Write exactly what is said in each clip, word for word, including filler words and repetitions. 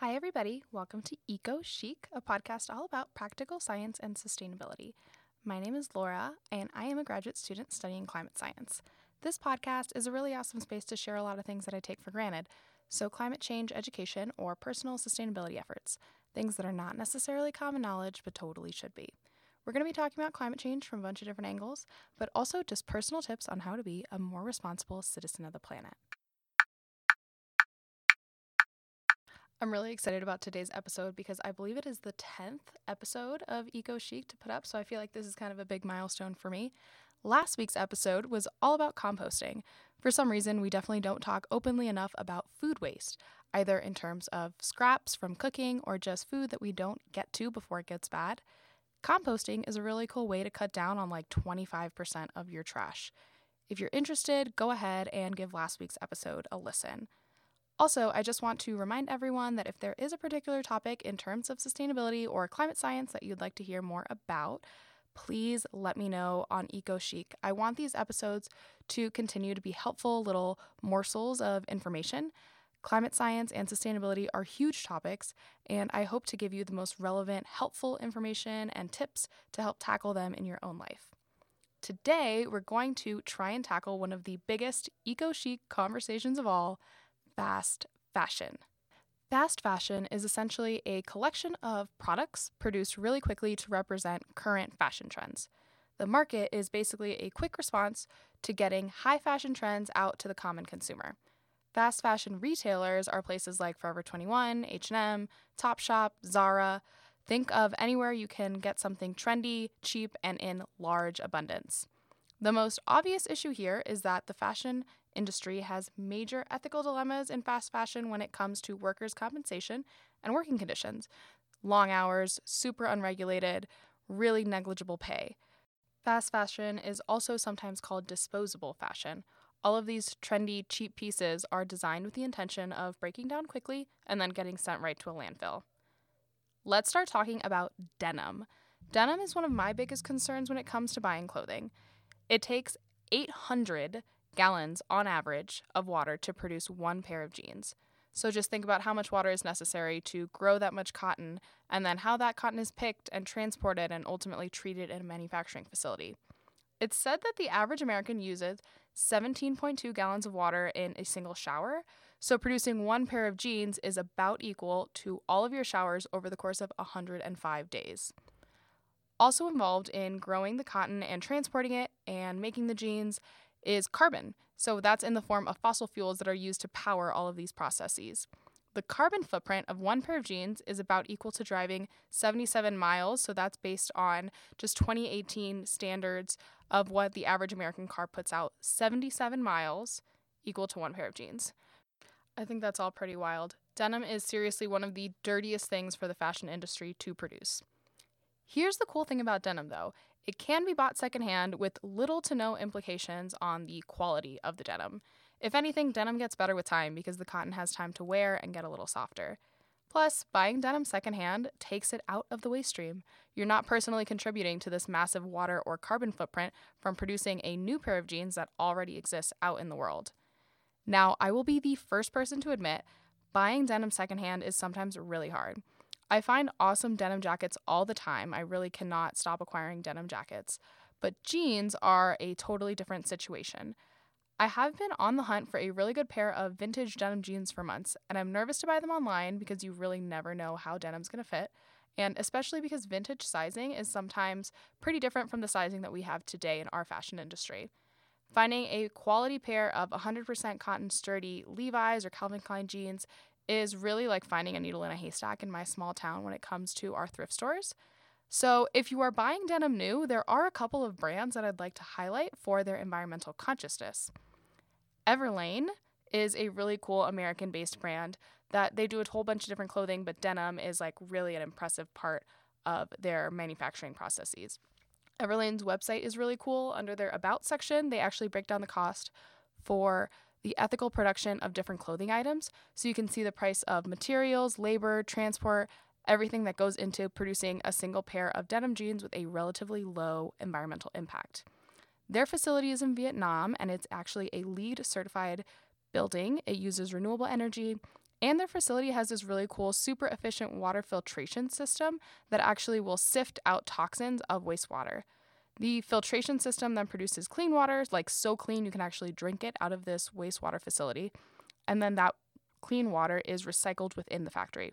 Hi, everybody. Welcome to Eco Chic, a podcast all about practical science and sustainability. My name is Laura, and I am a graduate student studying climate science. This podcast is a really awesome space to share a lot of things that I take for granted, so climate change education or personal sustainability efforts, things that are not necessarily common knowledge but totally should be. We're going to be talking about climate change from a bunch of different angles, but also just personal tips on how to be a more responsible citizen of the planet. I'm really excited about today's episode because I believe it is the tenth episode of Eco Chic to put up, so I feel like this is kind of a big milestone for me. Last week's episode was all about composting. For some reason, we definitely don't talk openly enough about food waste, either in terms of scraps from cooking or just food that we don't get to before it gets bad. Composting is a really cool way to cut down on like twenty-five percent of your trash. If you're interested, go ahead and give last week's episode a listen. Also, I just want to remind everyone that if there is a particular topic in terms of sustainability or climate science that you'd like to hear more about, please let me know on Eco Chic. I want these episodes to continue to be helpful little morsels of information. Climate science and sustainability are huge topics, and I hope to give you the most relevant, helpful information and tips to help tackle them in your own life. Today, we're going to try and tackle one of the biggest Eco Chic conversations of all, fast fashion. Fast fashion is essentially a collection of products produced really quickly to represent current fashion trends. The market is basically a quick response to getting high fashion trends out to the common consumer. Fast fashion retailers are places like Forever twenty-one, H and M, Topshop, Zara. Think of anywhere you can get something trendy, cheap, and in large abundance. The most obvious issue here is that the fashion industry has major ethical dilemmas in fast fashion when it comes to workers' compensation and working conditions. Long hours, super unregulated, really negligible pay. Fast fashion is also sometimes called disposable fashion. All of these trendy, cheap pieces are designed with the intention of breaking down quickly and then getting sent right to a landfill. Let's start talking about denim. Denim is one of my biggest concerns when it comes to buying clothing. It takes eight hundred gallons on average of water to produce one pair of jeans. So just think about how much water is necessary to grow that much cotton, and then how that cotton is picked and transported and ultimately treated in a manufacturing facility. It's said that the average American uses seventeen point two gallons of water in a single shower, so producing one pair of jeans is about equal to all of your showers over the course of one hundred five days. Also involved in growing the cotton and transporting it and making the jeans is carbon. So that's in the form of fossil fuels that are used to power all of these processes. The carbon footprint of one pair of jeans is about equal to driving seventy-seven miles. So that's based on just twenty eighteen standards of what the average American car puts out. seventy-seven miles equal to one pair of jeans. I think that's all pretty wild. Denim is seriously one of the dirtiest things for the fashion industry to produce. Here's the cool thing about denim, though. It can be bought secondhand with little to no implications on the quality of the denim. If anything, denim gets better with time because the cotton has time to wear and get a little softer. Plus, buying denim secondhand takes it out of the waste stream. You're not personally contributing to this massive water or carbon footprint from producing a new pair of jeans that already exists out in the world. Now, I will be the first person to admit, buying denim secondhand is sometimes really hard. I find awesome denim jackets all the time. I really cannot stop acquiring denim jackets. But jeans are a totally different situation. I have been on the hunt for a really good pair of vintage denim jeans for months, and I'm nervous to buy them online because you really never know how denim's going to fit, and especially because vintage sizing is sometimes pretty different from the sizing that we have today in our fashion industry. Finding a quality pair of one hundred percent cotton sturdy Levi's or Calvin Klein jeans is really like finding a needle in a haystack in my small town when it comes to our thrift stores. So if you are buying denim new, there are a couple of brands that I'd like to highlight for their environmental consciousness. Everlane is a really cool American-based brand that they do a whole bunch of different clothing, but denim is like really an impressive part of their manufacturing processes. Everlane's website is really cool. Under their About section, they actually break down the cost for the ethical production of different clothing items, so you can see the price of materials, labor, transport, everything that goes into producing a single pair of denim jeans with a relatively low environmental impact. Their facility is in Vietnam, and it's actually a LEED certified building. It uses renewable energy, And their facility has this really cool, super efficient water filtration system that actually will sift out toxins of wastewater. The filtration system then produces clean water, like so clean you can actually drink it out of this wastewater facility. And then that clean water is recycled within the factory.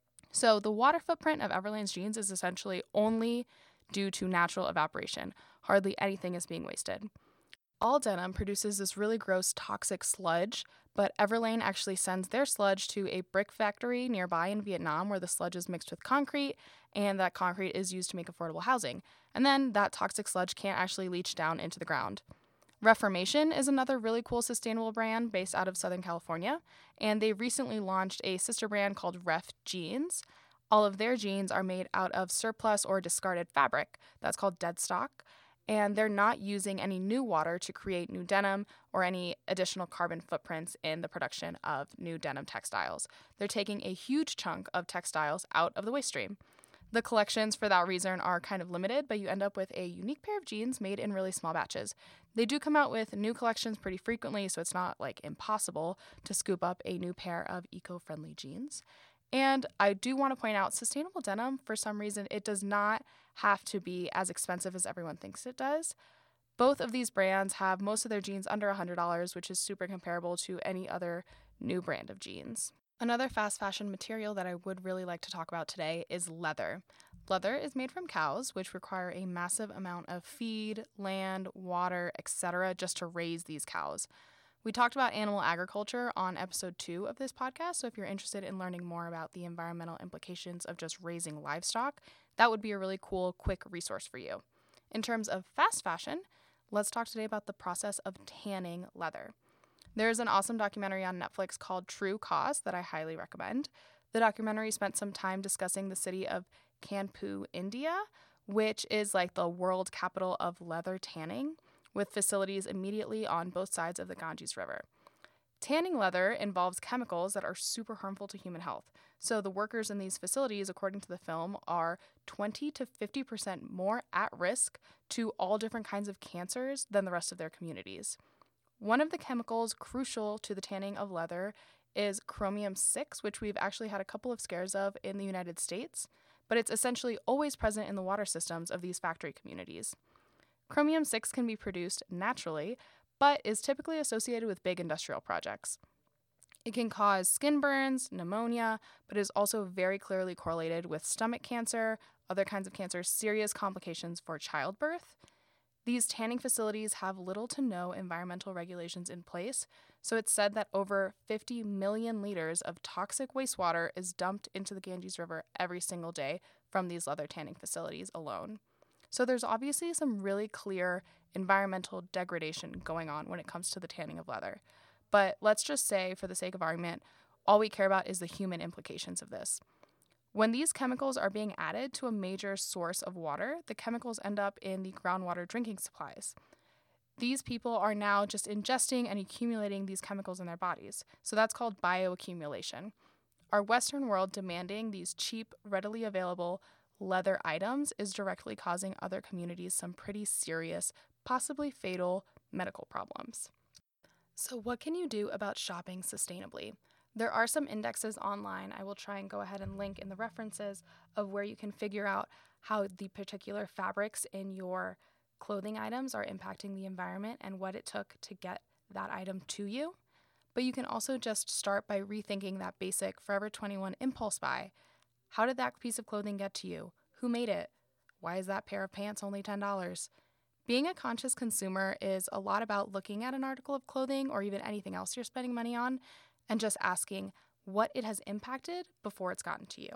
So the water footprint of Everlane's jeans is essentially only due to natural evaporation. Hardly anything is being wasted. All denim produces this really gross toxic sludge, but Everlane actually sends their sludge to a brick factory nearby in Vietnam where the sludge is mixed with concrete, and that concrete is used to make affordable housing. And then that toxic sludge can't actually leach down into the ground. Reformation is another really cool sustainable brand based out of Southern California, and they recently launched a sister brand called Ref Jeans. All of their jeans are made out of surplus or discarded fabric. That's called dead stock. And they're not using any new water to create new denim or any additional carbon footprints in the production of new denim textiles. They're taking a huge chunk of textiles out of the waste stream. The collections for that reason are kind of limited, but you end up with a unique pair of jeans made in really small batches. They do come out with new collections pretty frequently, so it's not like impossible to scoop up a new pair of eco-friendly jeans. And I do want to point out sustainable denim, for some reason, it does not have to be as expensive as everyone thinks it does. Both of these brands have most of their jeans under one hundred dollars, which is super comparable to any other new brand of jeans. Another fast fashion material that I would really like to talk about today is leather. Leather is made from cows, which require a massive amount of feed, land, water, et cetera just to raise these cows. We talked about animal agriculture on episode two of this podcast, so if you're interested in learning more about the environmental implications of just raising livestock, that would be a really cool, quick resource for you. In terms of fast fashion, let's talk today about the process of tanning leather. There's an awesome documentary on Netflix called True Cost that I highly recommend. The documentary spent some time discussing the city of Kanpur, India, which is like the world capital of leather tanning, with facilities immediately on both sides of the Ganges River. Tanning leather involves chemicals that are super harmful to human health. So the workers in these facilities, according to the film, are twenty to fifty percent more at risk to all different kinds of cancers than the rest of their communities. One of the chemicals crucial to the tanning of leather is chromium six, which we've actually had a couple of scares of in the United States, but it's essentially always present in the water systems of these factory communities. Chromium six can be produced naturally, but is typically associated with big industrial projects. It can cause skin burns, pneumonia, but is also very clearly correlated with stomach cancer, other kinds of cancer, serious complications for childbirth. These tanning facilities have little to no environmental regulations in place, so it's said that over fifty million liters of toxic wastewater is dumped into the Ganges River every single day from these leather tanning facilities alone. So there's obviously some really clear environmental degradation going on when it comes to the tanning of leather. But let's just say, for the sake of argument, all we care about is the human implications of this. When these chemicals are being added to a major source of water, the chemicals end up in the groundwater drinking supplies. These people are now just ingesting and accumulating these chemicals in their bodies. So that's called bioaccumulation. Our Western world demanding these cheap, readily available leather items is directly causing other communities some pretty serious, possibly fatal medical problems. So what can you do about shopping sustainably? There are some indexes online. I will try and go ahead and link in the references of where you can figure out how the particular fabrics in your clothing items are impacting the environment and what it took to get that item to you. But you can also just start by rethinking that basic Forever twenty-one impulse buy. How did that piece of clothing get to you? Who made it? Why is that pair of pants only ten dollars? Being a conscious consumer is a lot about looking at an article of clothing or even anything else you're spending money on and just asking what it has impacted before it's gotten to you.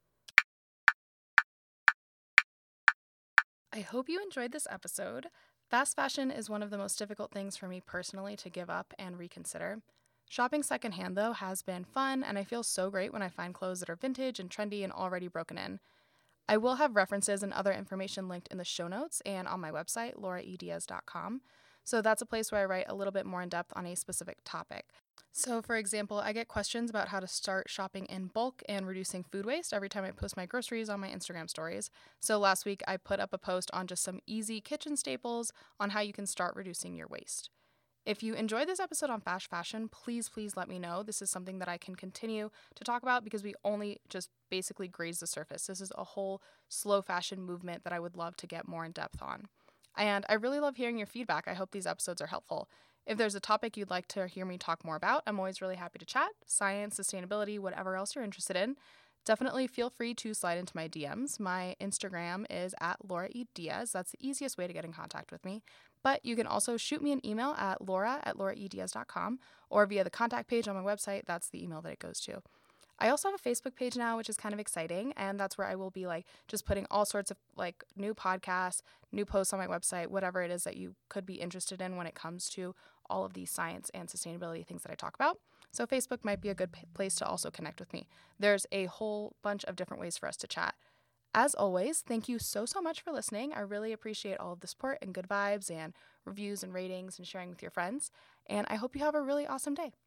I hope you enjoyed this episode. Fast fashion is one of the most difficult things for me personally to give up and reconsider. Shopping secondhand, though, has been fun, and I feel so great when I find clothes that are vintage and trendy and already broken in. I will have references and other information linked in the show notes and on my website, laura e diaz dot com. So that's a place where I write a little bit more in depth on a specific topic. So, for example, I get questions about how to start shopping in bulk and reducing food waste every time I post my groceries on my Instagram stories. So last week, I put up a post on just some easy kitchen staples on how you can start reducing your waste. If you enjoyed this episode on fast fashion, please, please let me know. This is something that I can continue to talk about because we only just basically grazed the surface. This is a whole slow fashion movement that I would love to get more in depth on. And I really love hearing your feedback. I hope these episodes are helpful. If there's a topic you'd like to hear me talk more about, I'm always really happy to chat. Science, sustainability, whatever else you're interested in. Definitely feel free to slide into my D Ms. My Instagram is at Laura E. Diaz. That's the easiest way to get in contact with me. But you can also shoot me an email at laura at lauraediaz dot com or via the contact page on my website. That's the email that it goes to. I also have a Facebook page now, which is kind of exciting, and that's where I will be like just putting all sorts of like new podcasts, new posts on my website, whatever it is that you could be interested in when it comes to all of these science and sustainability things that I talk about. So Facebook might be a good p- place to also connect with me. There's a whole bunch of different ways for us to chat. As always, thank you so, so much for listening. I really appreciate all of the support and good vibes and reviews and ratings and sharing with your friends. And I hope you have a really awesome day.